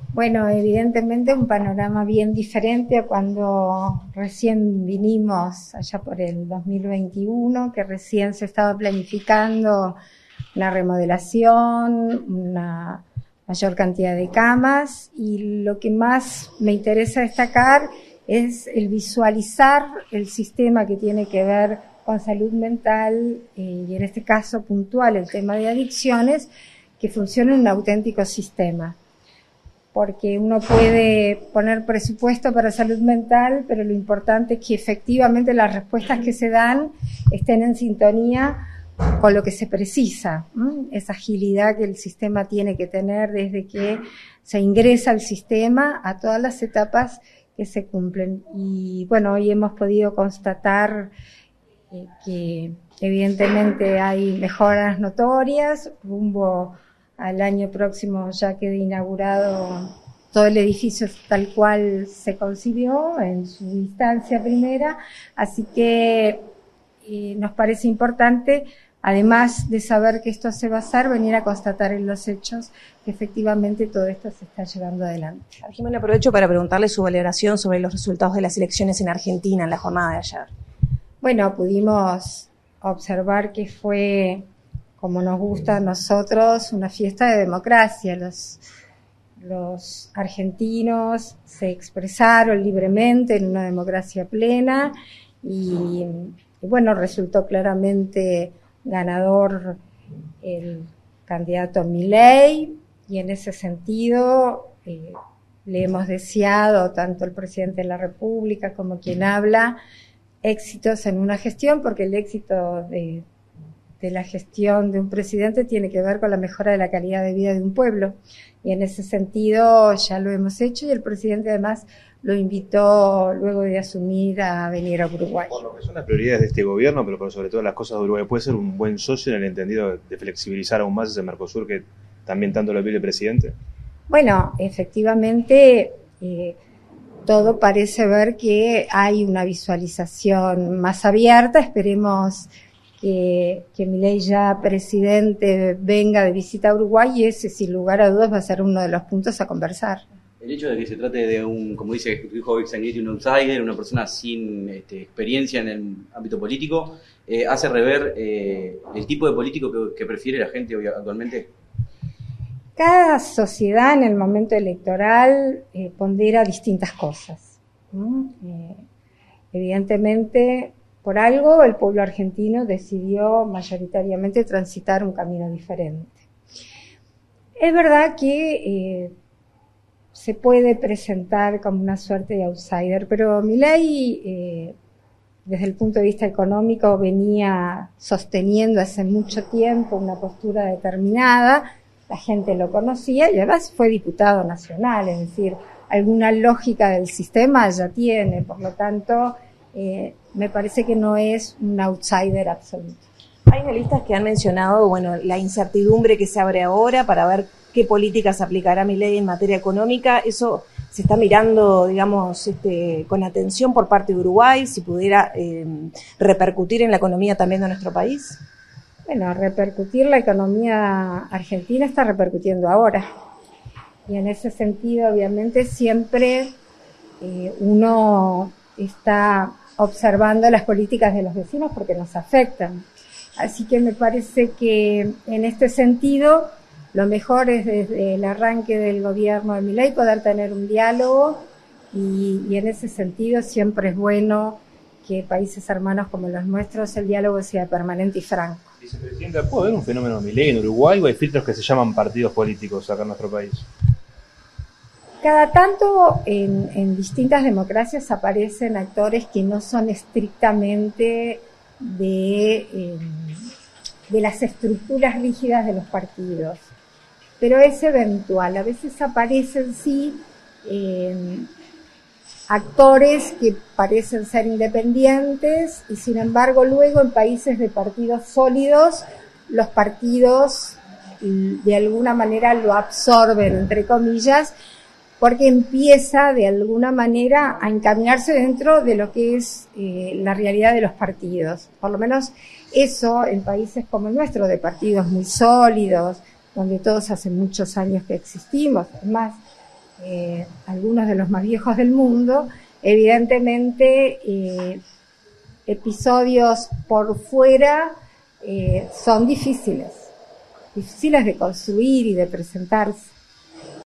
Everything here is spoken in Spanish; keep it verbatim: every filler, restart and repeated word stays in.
Bueno, evidentemente un panorama bien diferente a cuando recién vinimos allá por el dos mil veintiuno, que recién se estaba planificando una remodelación, una mayor cantidad de camas, y lo que más me interesa destacar es el visualizar el sistema que tiene que ver con salud mental eh, y en este caso puntual el tema de adicciones, que funcione en un auténtico sistema. Porque uno puede poner presupuesto para salud mental, pero lo importante es que efectivamente las respuestas que se dan estén en sintonía con lo que se precisa, ¿m? Esa agilidad que el sistema tiene que tener desde que se ingresa al sistema a todas las etapas que se cumplen. Y bueno, hoy hemos podido constatar eh, que evidentemente hay mejoras notorias rumbo al año próximo. Ya quede inaugurado todo el edificio tal cual se concibió en su instancia primera, así que eh, nos parece importante, además de saber que esto se va a hacer, venir a constatar en los hechos que efectivamente todo esto se está llevando adelante. Jimena, aprovecho para preguntarle su valoración sobre los resultados de las elecciones en Argentina en la jornada de ayer. Bueno, pudimos observar que fue, como nos gusta a nosotros, una fiesta de democracia. Los, los argentinos se expresaron libremente en una democracia plena y, y bueno, resultó claramente ganador el candidato Milei, y en ese sentido eh, le hemos deseado tanto al presidente de la República como quien habla éxitos en una gestión, porque el éxito de de la gestión de un presidente tiene que ver con la mejora de la calidad de vida de un pueblo, y en ese sentido ya lo hemos hecho, y el presidente además lo invitó luego de asumir a venir a Uruguay. Por lo que son las prioridades de este gobierno, pero por sobre todo las cosas de Uruguay, ¿puede ser un buen socio en el entendido de flexibilizar aún más ese Mercosur que también tanto lo pide el presidente? Bueno, efectivamente eh, todo parece ver que hay una visualización más abierta. Esperemos que, que Milei, ya presidente, venga de visita a Uruguay, y ese sin lugar a dudas va a ser uno de los puntos a conversar. El hecho de que se trate de un, como dice, dijo Sanguinetti, un outsider, una persona sin este, experiencia en el ámbito político, eh, hace rever eh, el tipo de político que, que prefiere la gente hoy actualmente. Cada sociedad en el momento electoral eh, pondera distintas cosas, ¿no? Eh, evidentemente, por algo el pueblo argentino decidió mayoritariamente transitar un camino diferente. Es verdad que eh, se puede presentar como una suerte de outsider, pero Milei, eh, desde el punto de vista económico, venía sosteniendo hace mucho tiempo una postura determinada. La gente lo conocía y además fue diputado nacional, es decir, alguna lógica del sistema ya tiene, por lo tanto, eh, me parece que no es un outsider absoluto. Hay analistas que han mencionado, bueno, la incertidumbre que se abre ahora para ver qué políticas aplicará Milei en materia económica. Eso se está mirando, digamos, este, con atención por parte de Uruguay, si pudiera eh, repercutir en la economía también de nuestro país. Bueno, repercutir, la economía argentina está repercutiendo ahora. Y en ese sentido, obviamente, siempre eh, uno está observando las políticas de los vecinos porque nos afectan. Así que me parece que en este sentido, lo mejor es desde el arranque del gobierno de Milei poder tener un diálogo, y, y en ese sentido siempre es bueno que países hermanos como los nuestros el diálogo sea permanente y franco. Vicepresidenta, ¿puede haber un fenómeno Milei en Uruguay o hay filtros que se llaman partidos políticos acá en nuestro país? Cada tanto en, en distintas democracias aparecen actores que no son estrictamente de, eh, de las estructuras rígidas de los partidos, pero es eventual. A veces aparecen sí eh, actores que parecen ser independientes, y sin embargo luego en países de partidos sólidos, los partidos de alguna manera lo absorben, entre comillas, porque empieza de alguna manera a encaminarse dentro de lo que es eh, la realidad de los partidos. Por lo menos eso en países como el nuestro, de partidos muy sólidos, donde todos hace muchos años que existimos. Es más, eh, algunos de los más viejos del mundo, evidentemente eh, episodios por fuera eh, son difíciles, difíciles de construir y de presentarse.